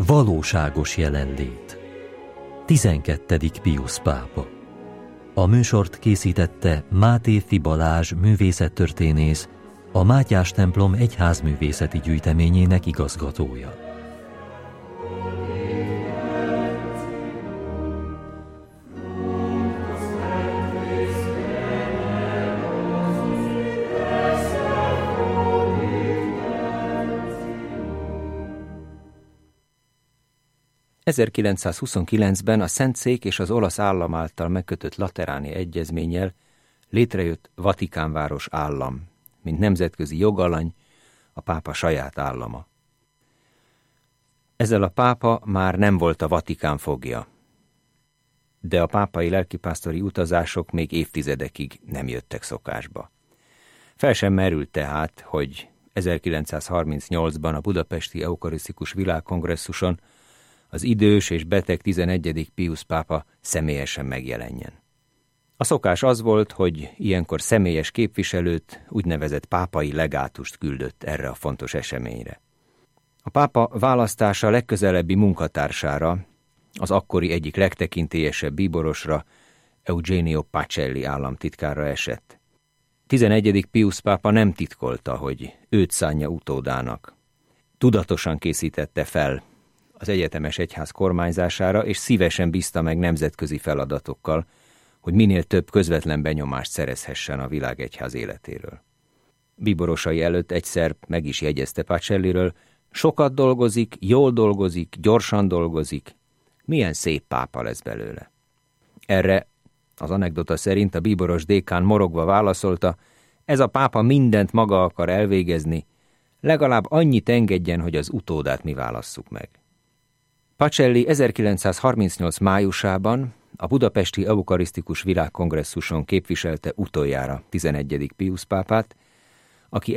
Valóságos jelenlét. 12. Piusz pápa. A műsort készítette Mátéfi Balázs művészettörténész, a Mátyás templom egyházművészeti gyűjteményének igazgatója. ...1929-ben a Szentszék és az olasz állam által megkötött lateráni egyezménnyel létrejött Vatikánváros állam, mint nemzetközi jogalany, a pápa saját állama. Ezzel a pápa már nem volt a Vatikán fogja, de a pápai lelkipásztori utazások még évtizedekig nem jöttek szokásba. Fel sem merült tehát, hogy 1938-ban a Budapesti Eukarisztikus Világkongresszuson az idős és beteg 11. Piusz pápa személyesen megjelenjen. A szokás az volt, hogy ilyenkor személyes képviselőt, úgynevezett pápai legátust küldött erre a fontos eseményre. A pápa választása legközelebbi munkatársára, az akkori egyik legtekintélyesebb bíborosra, Eugenio Pacelli államtitkára esett. 11. Piusz pápa nem titkolta, hogy őt szánja utódának. Tudatosan készítette fel az egyetemes egyház kormányzására, és szívesen bízta meg nemzetközi feladatokkal, hogy minél több közvetlen benyomást szerezhessen a világegyház életéről. Bíborosai előtt egyszer meg is jegyezte Pacelliről: sokat dolgozik, jól dolgozik, gyorsan dolgozik, milyen szép pápa lesz belőle. Erre az anekdota szerint a bíboros dékán morogva válaszolta: ez a pápa mindent maga akar elvégezni, legalább annyit engedjen, hogy az utódát mi válasszuk meg. Pacelli 1938 májusában a Budapesti Eukarisztikus Világkongresszuson képviselte utoljára 11. Piusz pápát, aki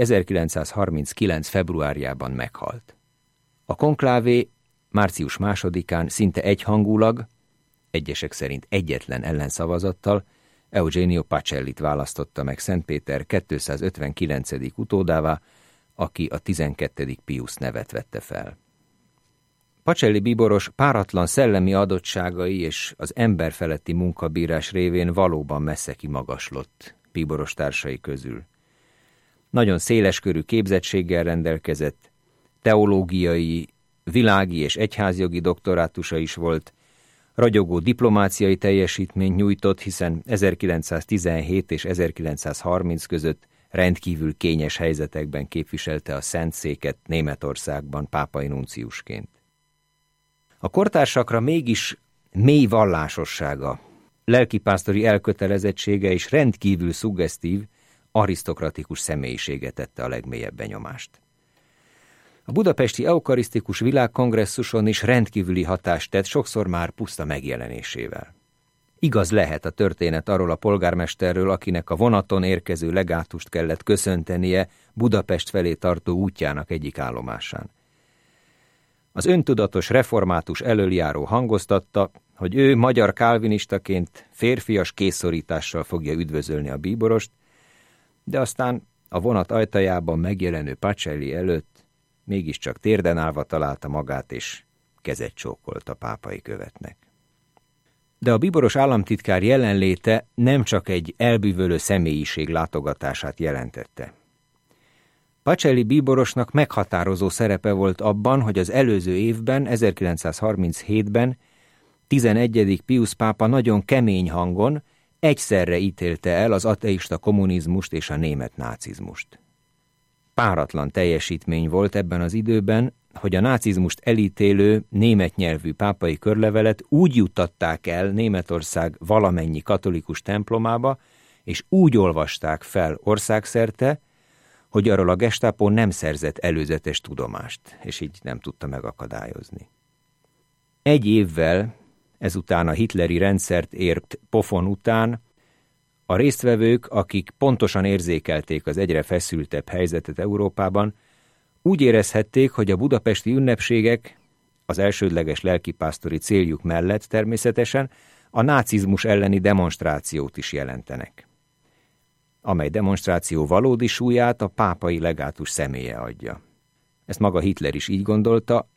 1939. februárjában meghalt. A konklávé március 2-án szinte egyhangulag, egyesek szerint egyetlen ellenszavazattal Eugenio Pacellit választotta meg Szentpéter 259. utódává, aki a 12. Piusz nevet vette fel. Pacelli bíboros páratlan szellemi adottságai és az emberfeletti munkabírás révén valóban messze kimagaslott bíboros társai közül. Nagyon széleskörű képzettséggel rendelkezett, teológiai, világi és egyházjogi doktorátusa is volt, ragyogó diplomáciai teljesítményt nyújtott, hiszen 1917 és 1930 között rendkívül kényes helyzetekben képviselte a Szentszéket Németországban pápai nunciusként. A kortársakra mégis mély vallásossága, lelkipásztori elkötelezettsége és rendkívül szuggesztív, arisztokratikus személyisége tette a legmélyebb benyomást. A Budapesti Eukarisztikus Világkongresszuson is rendkívüli hatást tett, sokszor már puszta megjelenésével. Igaz lehet a történet arról a polgármesterről, akinek a vonaton érkező legátust kellett köszöntenie Budapest felé tartó útjának egyik állomásán. Az öntudatos református elöljáró hangoztatta, hogy ő magyar kálvinistaként férfias készszorítással fogja üdvözölni a bíborost, de aztán a vonat ajtajában megjelenő Pacelli előtt mégiscsak térden állva találta magát, és kezet csókolt a pápai követnek. De a bíboros államtitkár jelenléte nem csak egy elbűvölő személyiség látogatását jelentette. Pacelli bíborosnak meghatározó szerepe volt abban, hogy az előző évben, 1937-ben 11. Piusz pápa nagyon kemény hangon egyszerre ítélte el az ateista kommunizmust és a német nácizmust. Páratlan teljesítmény volt ebben az időben, hogy a nácizmust elítélő német nyelvű pápai körlevelet úgy juttatták el Németország valamennyi katolikus templomába, és úgy olvasták fel országszerte, hogy arról a Gestapo nem szerzett előzetes tudomást, és így nem tudta megakadályozni. Egy évvel ezután a hitleri rendszert ért pofon után a résztvevők, akik pontosan érzékelték az egyre feszültebb helyzetet Európában, úgy érezhették, hogy a budapesti ünnepségek az elsődleges lelkipásztori céljuk mellett természetesen a nácizmus elleni demonstrációt is jelentenek, amely demonstráció valódi súlyát a pápai legátus személye adja. Ezt maga Hitler is így gondolta,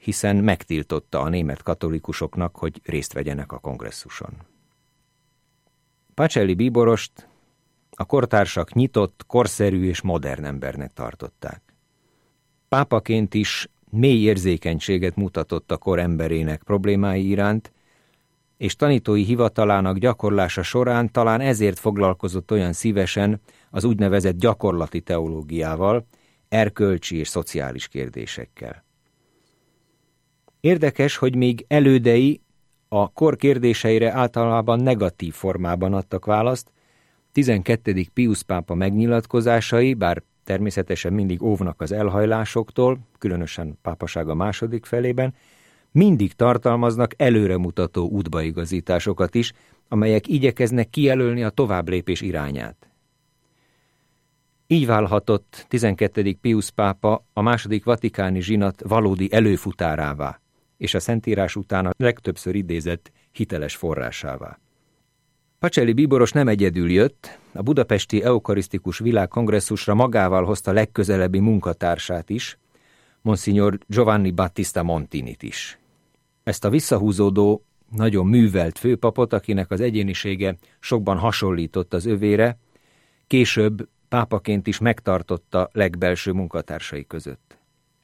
hiszen megtiltotta a német katolikusoknak, hogy részt vegyenek a kongresszuson. Pacelli bíborost a kortársak nyitott, korszerű és modern embernek tartották. Pápaként is mély érzékenységet mutatott a kor emberének problémái iránt, és tanítói hivatalának gyakorlása során talán ezért foglalkozott olyan szívesen az úgynevezett gyakorlati teológiával, erkölcsi és szociális kérdésekkel. Érdekes, hogy még elődei a kor kérdéseire általában negatív formában adtak választ. 12. Piusz pápa megnyilatkozásai, bár természetesen mindig óvnak az elhajlásoktól, különösen pápasága második felében, mindig tartalmaznak előremutató útbaigazításokat is, amelyek igyekeznek kijelölni a továbblépés irányát. Így válhatott 12. Piusz pápa a második vatikáni zsinat valódi előfutárává, és a Szentírás után a legtöbbször idézett hiteles forrásává. Pacelli bíboros nem egyedül jött, a budapesti eukarisztikus világkongresszusra magával hozta legközelebbi munkatársát is, Monsignor Giovanni Battista Montinit is. Ezt a visszahúzódó, nagyon művelt főpapot, akinek az egyénisége sokban hasonlított az övére, később pápaként is megtartotta legbelső munkatársai között.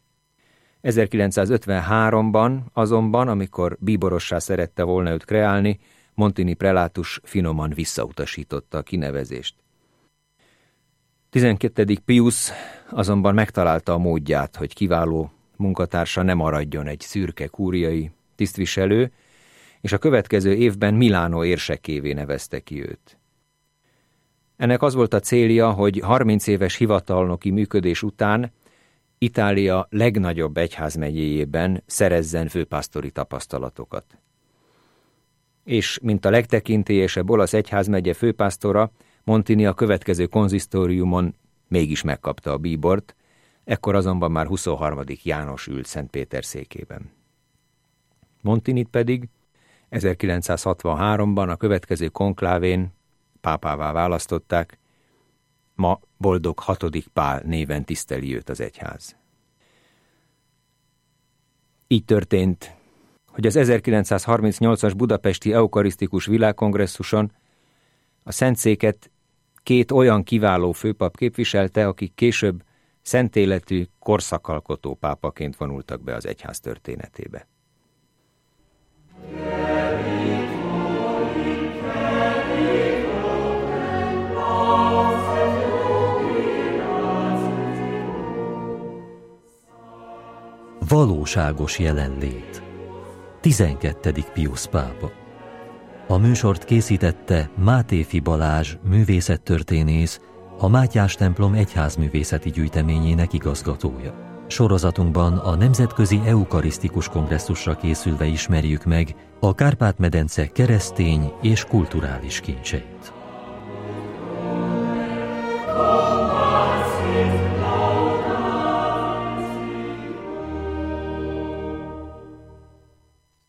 1953-ban azonban, amikor bíborossá szerette volna őt kreálni, Montini prelátus finoman visszautasította a kinevezést. 12. Piusz azonban megtalálta a módját, hogy kiváló munkatársa ne maradjon egy szürke kúriai tisztviselő, és a következő évben Milánó érsekévé nevezte ki őt. Ennek az volt a célja, hogy 30 éves hivatalnoki működés után Itália legnagyobb egyházmegyéjében szerezzen főpásztori tapasztalatokat. És mint a legtekintélyesebb olasz egyházmegye főpásztora, Montini a következő konzisztóriumon mégis megkapta a bíbort, ekkor azonban már 23. János ült Szent Péter székében. Montinit pedig 1963-ban a következő konklávén pápává választották, ma boldog 6. Pál néven tiszteli őt az egyház. Így történt, hogy az 1938-as budapesti eukarisztikus világkongresszuson a Szentszéket 2 olyan kiváló főpap képviselte, akik később szentéletű, korszakalkotó pápaként vonultak be az egyház történetébe. Valóságos jelenlét. 12. Piusz pápa. A műsort készítette Mátéfi Balázs, művészettörténész, a Mátyás templom egyházművészeti gyűjteményének igazgatója. Sorozatunkban a Nemzetközi Eukarisztikus Kongresszusra készülve ismerjük meg a Kárpát-medence keresztény és kulturális kincseit.